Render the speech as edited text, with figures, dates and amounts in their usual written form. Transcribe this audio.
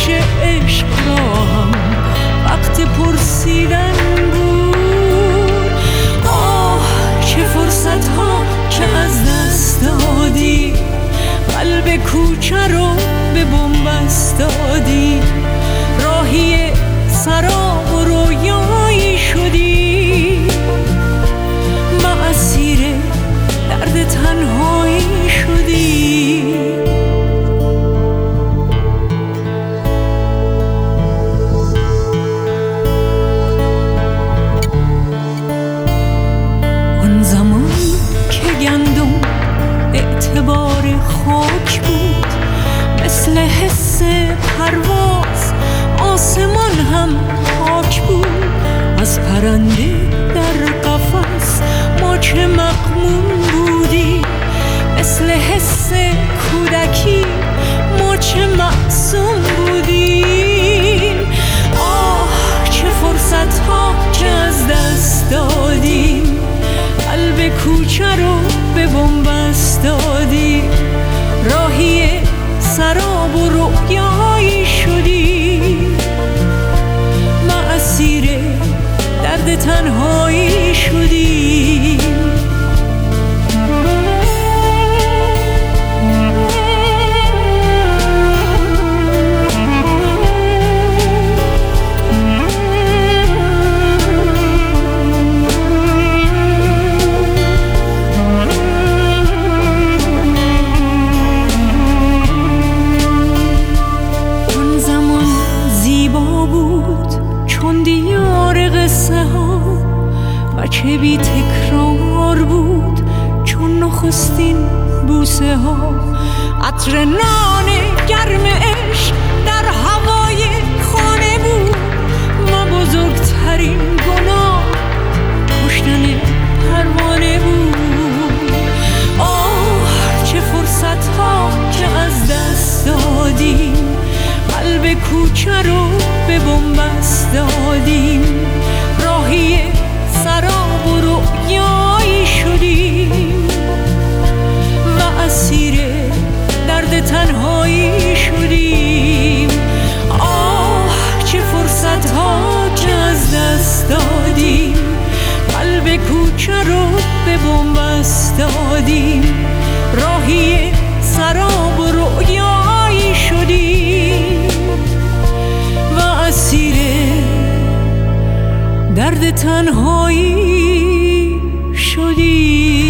گوش عشق را هم وقت پرسیدن بود. آه چه فرصت ها که از دست دادی، قلب کوچه رو به بنبست دادی، راهی سراب و رویایی شدی، ما اسیر درد تنهایی شدی. آن زمان که گندم اعتبار خاک بود، مثل حس پرواز آسمان هم خاک بود. از پرنده در قفس ما چه مغموم بودیم، مثل حس کودکی ما چه معصوم بودیم. آه چه فرصت ها که از دست دادیم، قلب کوچه رو به بنبست دادیم، راهی سراب و رویایی شدیم، ما اسیر درد تنهایی شدیم. چه بی تکرار بود چون نخستین بوسه ها، عطر نان گرم عشق در هوای خانه بود، ما بزرگترین گناه کشتن پروانه بود. آه چه فرصت ها که از دست دادیم، قلب کوچه رو به بنبست دادیم، راهی سراب و رویایی شدیم، و اسیر درد تنهایی شدیم. آه چه فرصت ها که از دست دادیم، قلب کوچه رو به بنبست دادیم، راهی سراب و رویایی شدیم، و اسیر درد تنهایی شدی.